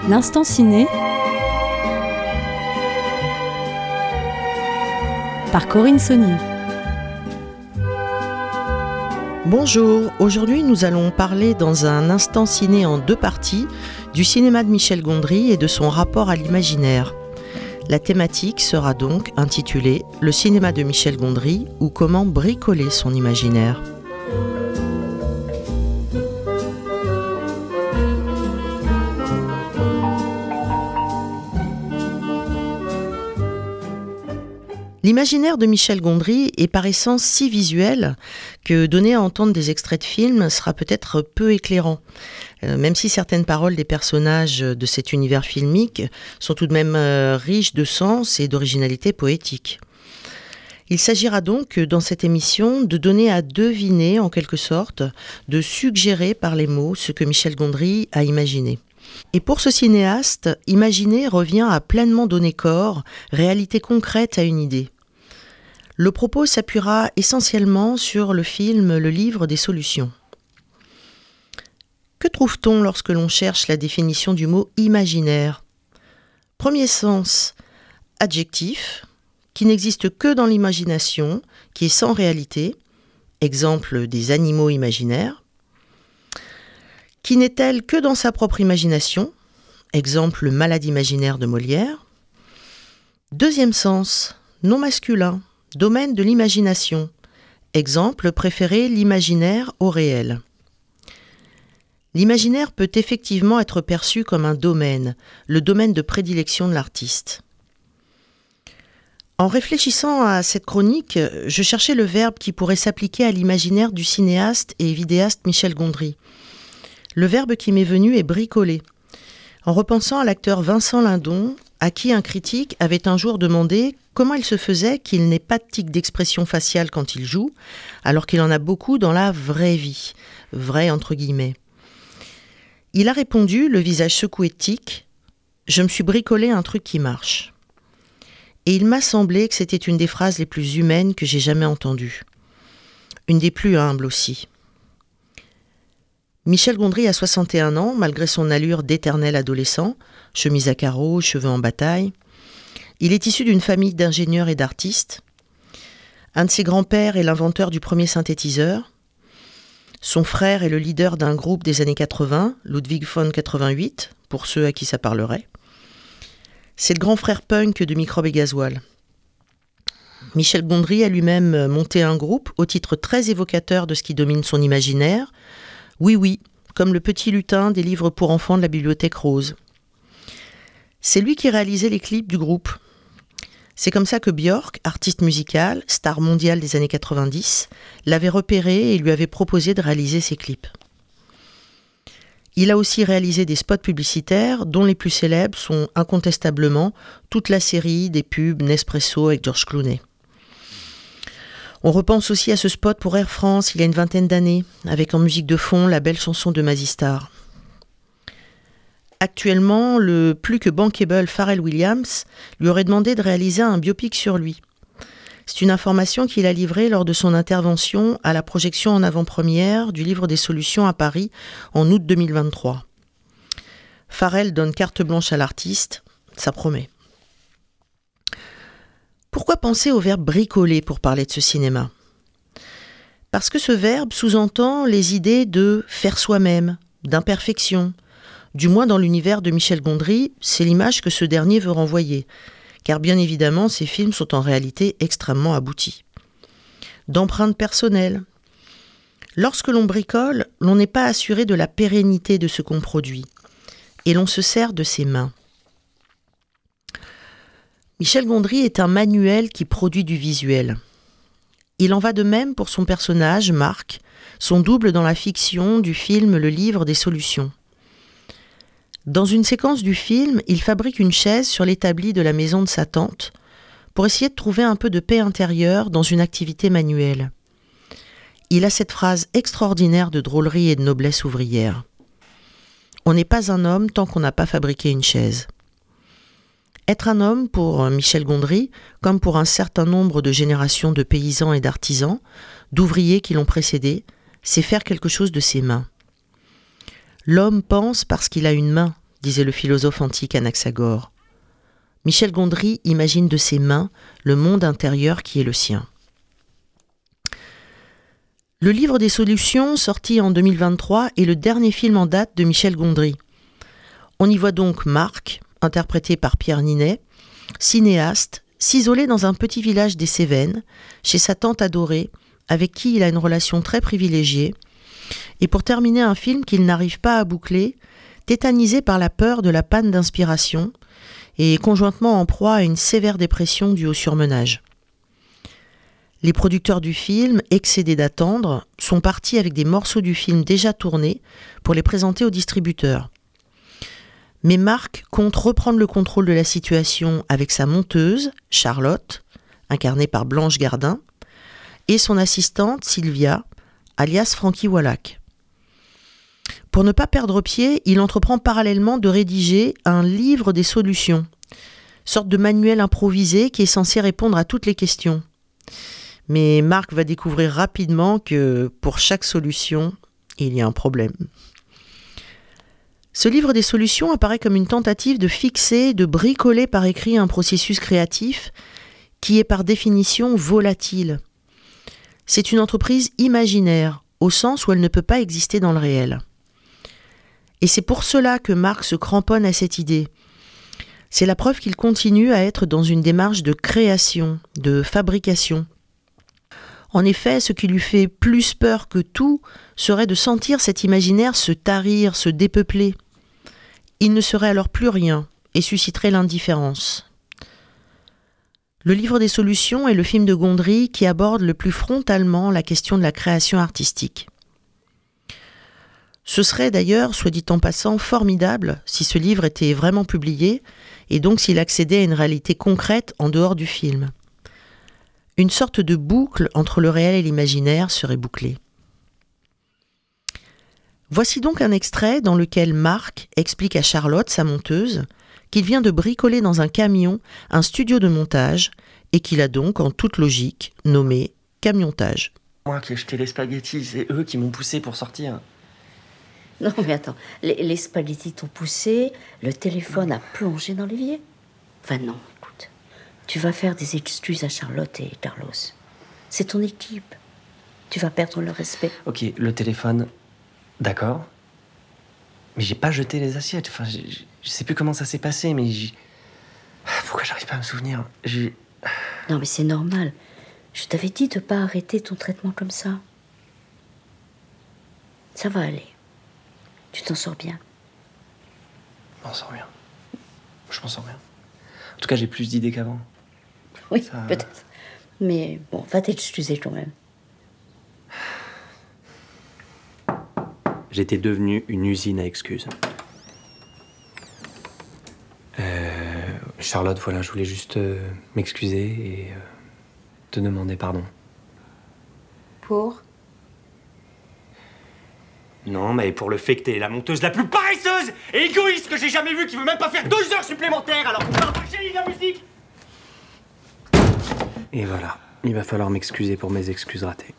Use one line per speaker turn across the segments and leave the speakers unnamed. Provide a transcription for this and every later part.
L'instant ciné par Corinne Saunier.
Bonjour, aujourd'hui nous allons parler dans un instant ciné en 2 parties du cinéma de Michel Gondry et de son rapport à l'imaginaire. La thématique sera donc intitulée « Le cinéma de Michel Gondry ou comment bricoler son imaginaire ». L'imaginaire de Michel Gondry est par essence si visuel que donner à entendre des extraits de films sera peut-être peu éclairant. Même si certaines paroles des personnages de cet univers filmique sont tout de même riches de sens et d'originalité poétique. Il s'agira donc dans cette émission de donner à deviner en quelque sorte, de suggérer par les mots ce que Michel Gondry a imaginé. Et pour ce cinéaste, imaginer revient à pleinement donner corps, réalité concrète à une idée. Le propos s'appuiera essentiellement sur le film Le Livre des Solutions. Que trouve-t-on lorsque l'on cherche la définition du mot imaginaire ? Premier sens, adjectif, qui n'existe que dans l'imagination, qui est sans réalité, exemple des animaux imaginaires, qui n'est telle que dans sa propre imagination, exemple le malade imaginaire de Molière. Deuxième sens, non masculin, domaine de l'imagination, exemple préféré l'imaginaire au réel. L'imaginaire peut effectivement être perçu comme un domaine, le domaine de prédilection de l'artiste. En réfléchissant à cette chronique, je cherchais le verbe qui pourrait s'appliquer à l'imaginaire du cinéaste et vidéaste Michel Gondry. Le verbe qui m'est venu est bricoler. En repensant à l'acteur Vincent Lindon, à qui un critique avait un jour demandé comment il se faisait qu'il n'ait pas de tic d'expression faciale quand il joue, alors qu'il en a beaucoup dans la vraie vie, vrai entre guillemets. Il a répondu, le visage secoué de tic, « Je me suis bricolé un truc qui marche ». Et il m'a semblé que c'était une des phrases les plus humaines que j'ai jamais entendues. Une des plus humbles aussi. Michel Gondry a 61 ans, malgré son allure d'éternel adolescent, chemise à carreaux, cheveux en bataille. Il est issu d'une famille d'ingénieurs et d'artistes. Un de ses grands-pères est l'inventeur du premier synthétiseur. Son frère est le leader d'un groupe des années 80, Ludwig von 88, pour ceux à qui ça parlerait. C'est le grand frère punk de Microbe et Gasoil. Michel Gondry a lui-même monté un groupe au titre très évocateur de ce qui domine son imaginaire. Oui, oui, comme le petit lutin des livres pour enfants de la Bibliothèque Rose. C'est lui qui réalisait les clips du groupe. C'est comme ça que Björk, artiste musicale, star mondiale des années 90, l'avait repéré et lui avait proposé de réaliser ses clips. Il a aussi réalisé des spots publicitaires dont les plus célèbres sont incontestablement toute la série des pubs Nespresso avec George Clooney. On repense aussi à ce spot pour Air France il y a une 20aine d'années, avec en musique de fond la belle chanson de Mazzy-Star. Actuellement, le plus que bankable Pharrell Williams lui aurait demandé de réaliser un biopic sur lui. C'est une information qu'il a livrée lors de son intervention à la projection en avant-première du Livre des Solutions à Paris en août 2023. Pharrell donne carte blanche à l'artiste, ça promet. Pourquoi penser au verbe bricoler pour parler de ce cinéma ? Parce que ce verbe sous-entend les idées de faire soi-même, d'imperfection. Du moins dans l'univers de Michel Gondry, c'est l'image que ce dernier veut renvoyer, car bien évidemment ces films sont en réalité extrêmement aboutis. D'empreintes personnelles. Lorsque l'on bricole, l'on n'est pas assuré de la pérennité de ce qu'on produit, et l'on se sert de ses mains. Michel Gondry est un manuel qui produit du visuel. Il en va de même pour son personnage, Marc, son double dans la fiction du film Le Livre des Solutions. Dans une séquence du film, il fabrique une chaise sur l'établi de la maison de sa tante pour essayer de trouver un peu de paix intérieure dans une activité manuelle. Il a cette phrase extraordinaire de drôlerie et de noblesse ouvrière. « On n'est pas un homme tant qu'on n'a pas fabriqué une chaise ». Être un homme, pour Michel Gondry, comme pour un certain nombre de générations de paysans et d'artisans, d'ouvriers qui l'ont précédé, c'est faire quelque chose de ses mains. L'homme pense parce qu'il a une main, disait le philosophe antique Anaxagore. Michel Gondry imagine de ses mains le monde intérieur qui est le sien. Le livre des solutions, sorti en 2023, est le dernier film en date de Michel Gondry. On y voit donc Marc, interprété par Pierre Ninet, cinéaste, s'isoler dans un petit village des Cévennes, chez sa tante adorée, avec qui il a une relation très privilégiée, et pour terminer un film qu'il n'arrive pas à boucler, tétanisé par la peur de la panne d'inspiration, et conjointement en proie à une sévère dépression due au surmenage. Les producteurs du film, excédés d'attendre, sont partis avec des morceaux du film déjà tournés pour les présenter aux distributeurs. Mais Marc compte reprendre le contrôle de la situation avec sa monteuse, Charlotte, incarnée par Blanche Gardin, et son assistante, Sylvia, alias Frankie Wallach. Pour ne pas perdre pied, il entreprend parallèlement de rédiger un livre des solutions, sorte de manuel improvisé qui est censé répondre à toutes les questions. Mais Marc va découvrir rapidement que pour chaque solution, il y a un problème. Ce livre des solutions apparaît comme une tentative de fixer, de bricoler par écrit un processus créatif qui est par définition volatile. C'est une entreprise imaginaire, au sens où elle ne peut pas exister dans le réel. Et c'est pour cela que Marc se cramponne à cette idée. C'est la preuve qu'il continue à être dans une démarche de création, de fabrication. En effet, ce qui lui fait plus peur que tout serait de sentir cet imaginaire se tarir, se dépeupler. Il ne serait alors plus rien et susciterait l'indifférence. Le livre des solutions est le film de Gondry qui aborde le plus frontalement la question de la création artistique. Ce serait d'ailleurs, soit dit en passant, formidable si ce livre était vraiment publié et donc s'il accédait à une réalité concrète en dehors du film. Une sorte de boucle entre le réel et l'imaginaire serait bouclée. Voici donc un extrait dans lequel Marc explique à Charlotte, sa monteuse, qu'il vient de bricoler dans un camion un studio de montage et qu'il a donc, en toute logique, nommé camiontage.
Moi qui ai jeté les spaghettis, c'est eux qui m'ont poussé pour sortir.
Non mais attends, les spaghettis t'ont poussé, le téléphone a plongé dans l'évier. Enfin non, écoute, tu vas faire des excuses à Charlotte et Carlos. C'est ton équipe. Tu vas perdre le respect.
Ok, le téléphone, d'accord. Mais j'ai pas jeté les assiettes. Enfin, je sais plus comment ça s'est passé, mais pourquoi j'arrive pas à me souvenir?
Non mais c'est normal. Je t'avais dit de pas arrêter ton traitement comme ça. Ça va aller. Tu t'en sors bien.
Je m'en sors bien. Je m'en sors bien. En tout cas, j'ai plus d'idées qu'avant.
Oui,
Ça...
peut-être. Mais bon, va t'excuser quand même.
J'étais devenu une usine à excuses. Charlotte, voilà, je voulais juste m'excuser et te demander pardon.
Pour ?
Non, mais pour le fait que t'es la monteuse la plus paresseuse et égoïste que j'ai jamais vue, qui veut même pas faire 2 heures supplémentaires alors qu'on parle de génie de la musique. Et voilà, il va falloir m'excuser pour mes excuses ratées.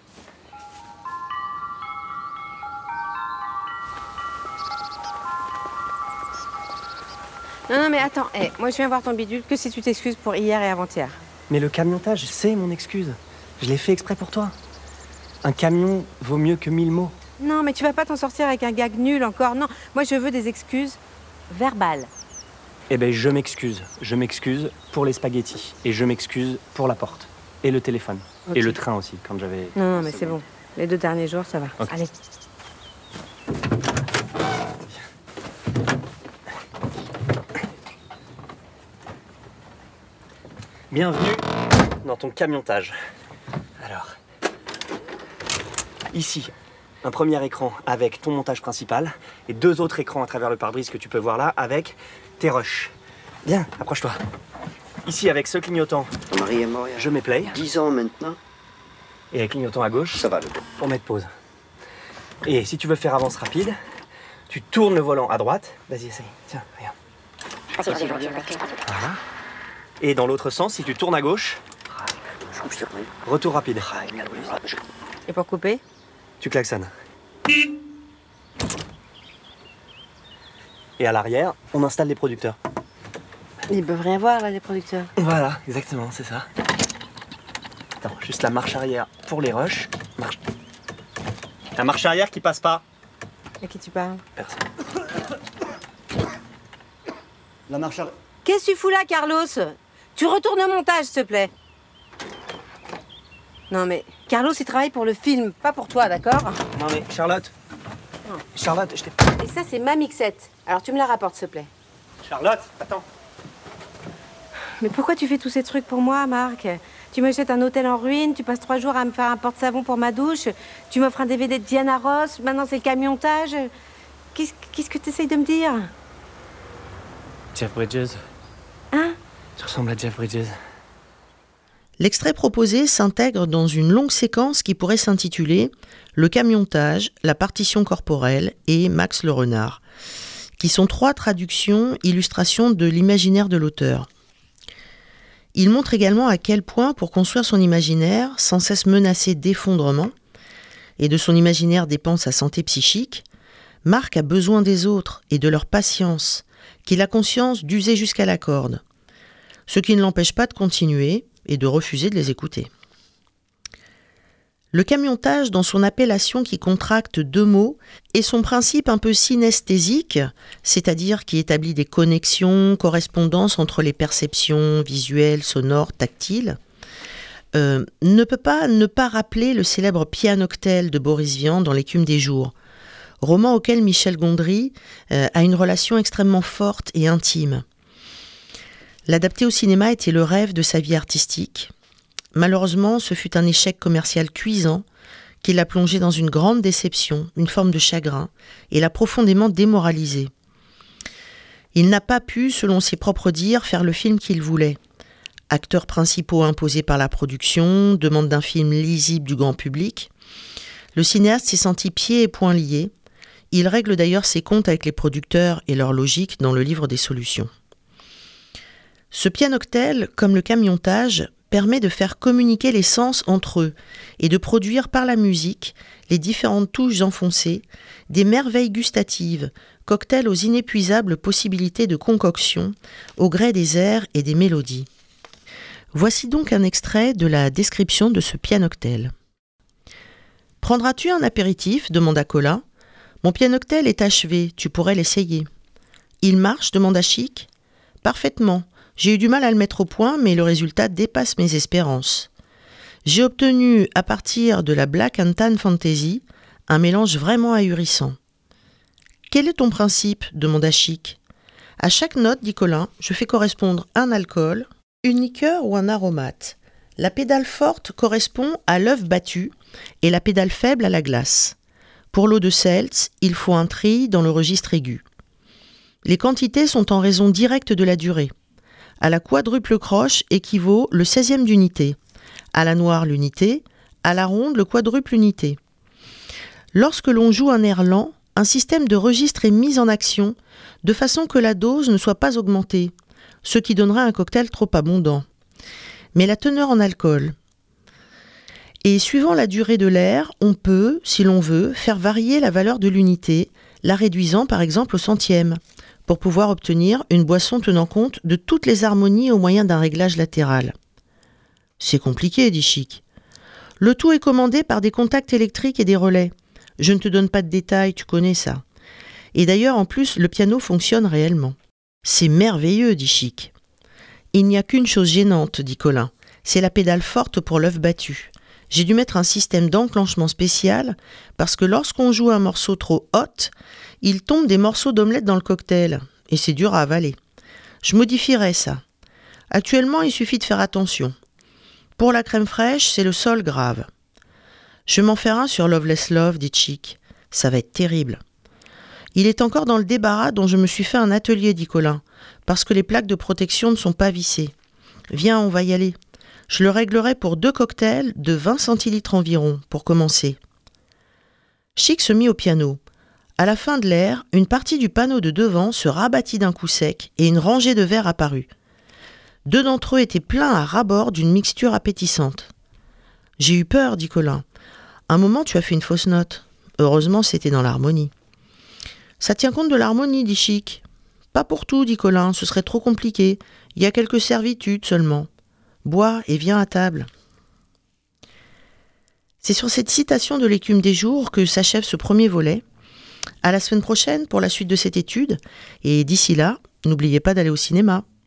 Non, mais attends, moi je viens voir ton bidule que si tu t'excuses pour hier et avant-hier.
Mais le camiontage, c'est mon excuse. Je l'ai fait exprès pour toi. Un camion vaut mieux que 1000 mots.
Non, mais tu vas pas t'en sortir avec un gag nul encore. Non, moi je veux des excuses verbales.
Eh ben, je m'excuse. Je m'excuse pour les spaghettis. Et je m'excuse pour la porte. Et le téléphone.
Okay.
Et le train aussi, quand j'avais...
Non, mais c'est bon. Les 2 derniers jours, ça va.
Okay.
Allez.
Bienvenue dans ton camiontage. Alors, ici, un premier écran avec ton montage principal et 2 autres écrans à travers le pare-brise que tu peux voir là avec tes rushs. Bien, approche-toi. Ici, avec ce clignotant,
Marie est morte.
je mets play.
10 ans maintenant.
Et avec clignotant à gauche,
Ça va, le
pour mettre pause. Et si tu veux faire avance rapide, tu tournes le volant à droite. Vas-y, essaye. Tiens, regarde. Voilà. Et dans l'autre sens, si tu tournes à gauche, retour rapide.
Et pour couper?
Tu klaxonnes. Et à l'arrière, on installe les producteurs.
Ils peuvent rien voir, là, les producteurs.
Voilà, exactement, c'est ça. Attends, juste la marche arrière pour les rushs. La marche arrière qui passe pas.
À qui tu parles?
Personne.
La marche arrière.
Qu'est-ce que tu fous là, Carlos? Tu retournes au montage, s'il te plaît. Non, mais Carlos, il travaille pour le film, pas pour toi, d'accord?
Non mais Charlotte. Charlotte, je t'ai...
Et ça, c'est ma mixette. Alors, tu me la rapportes, s'il te plaît.
Charlotte, attends.
Mais pourquoi tu fais tous ces trucs pour moi, Marc? Tu m'achètes un hôtel en ruine, tu passes 3 jours à me faire un porte-savon pour ma douche, tu m'offres un DVD de Diana Ross, maintenant c'est le camiontage. Qu'est-ce que tu essayes de me dire?
Jeff Bridges.
Hein?
Tu ressembles à Jeff Bridges.
L'extrait proposé s'intègre dans une longue séquence qui pourrait s'intituler « Le camiontage, la partition corporelle et Max le renard », qui sont 3 traductions, illustrations de l'imaginaire de l'auteur. Il montre également à quel point, pour construire son imaginaire, sans cesse menacé d'effondrement, et de son imaginaire dépend sa santé psychique, Marc a besoin des autres et de leur patience, qu'il a conscience d'user jusqu'à la corde, ce qui ne l'empêche pas de continuer et de refuser de les écouter. Le camiontage, dans son appellation qui contracte 2 mots, et son principe un peu synesthésique, c'est-à-dire qui établit des connexions, correspondances entre les perceptions visuelles, sonores, tactiles, ne peut pas ne pas rappeler le célèbre Pianoctel de Boris Vian dans L'écume des jours, roman auquel Michel Gondry a une relation extrêmement forte et intime. L'adapter au cinéma était le rêve de sa vie artistique. Malheureusement, ce fut un échec commercial cuisant qui l'a plongé dans une grande déception, une forme de chagrin, et l'a profondément démoralisé. Il n'a pas pu, selon ses propres dires, faire le film qu'il voulait. Acteurs principaux imposés par la production, demande d'un film lisible du grand public. Le cinéaste s'est senti pieds et poings liés. Il règle d'ailleurs ses comptes avec les producteurs et leur logique dans le livre des solutions. Ce pianoctel, comme le camiontage, permet de faire communiquer les sens entre eux et de produire par la musique, les différentes touches enfoncées, des merveilles gustatives, cocktails aux inépuisables possibilités de concoction, au gré des airs et des mélodies. Voici donc un extrait de la description de ce pianoctel. « Prendras-tu un apéritif » demanda Colin. « Mon pianoctel est achevé, tu pourrais l'essayer. »« Il marche » demanda Chic. « Parfaitement. J'ai eu du mal à le mettre au point, mais le résultat dépasse mes espérances. J'ai obtenu, à partir de la Black and Tan Fantasy, un mélange vraiment ahurissant. »« Quel est ton principe » demanda Chic. « À chaque note, dit Colin, je fais correspondre un alcool, une liqueur ou un aromate. La pédale forte correspond à l'œuf battu et la pédale faible à la glace. Pour l'eau de Seltz, il faut un tri dans le registre aigu. Les quantités sont en raison directe de la durée. À la quadruple croche équivaut le 16e d'unité. À la noire, l'unité. À la ronde, le quadruple unité. Lorsque l'on joue un air lent, un système de registre est mis en action de façon que la dose ne soit pas augmentée, ce qui donnerait un cocktail trop abondant. Mais la teneur en alcool. Et suivant la durée de l'air, on peut, si l'on veut, faire varier la valeur de l'unité, la réduisant par exemple au centième, pour pouvoir obtenir une boisson tenant compte de toutes les harmonies au moyen d'un réglage latéral. « C'est compliqué, dit Chic. Le tout est commandé par des contacts électriques et des relais. Je ne te donne pas de détails, tu connais ça. Et d'ailleurs, en plus, le piano fonctionne réellement. »« C'est merveilleux, dit Chic. »« Il n'y a qu'une chose gênante, dit Colin. C'est la pédale forte pour l'œuf battu. J'ai dû mettre un système d'enclenchement spécial parce que lorsqu'on joue un morceau trop hot, il tombe des morceaux d'omelette dans le cocktail et c'est dur à avaler. Je modifierai ça. Actuellement, il suffit de faire attention. Pour la crème fraîche, c'est le sol grave. Je vais m'en faire un sur Loveless Love, dit Chic. Ça va être terrible. Il est encore dans le débarras dont je me suis fait un atelier, dit Colin, parce que les plaques de protection ne sont pas vissées. Viens, on va y aller. Je le réglerai pour 2 cocktails de 20 centilitres environ, pour commencer. Chic se mit au piano. À la fin de l'air, une partie du panneau de devant se rabattit d'un coup sec et une rangée de verres apparut. 2 d'entre eux étaient pleins à ras-bord d'une mixture appétissante. « J'ai eu peur, dit Colin. Un moment, tu as fait une fausse note. Heureusement, c'était dans l'harmonie. »« Ça tient compte de l'harmonie, dit Chic. Pas pour tout, dit Colin, ce serait trop compliqué. Il y a quelques servitudes seulement. Bois et viens à table. C'est sur cette citation de l'écume des jours que s'achève ce premier volet. À la semaine prochaine pour la suite de cette étude. Et d'ici là, n'oubliez pas d'aller au cinéma.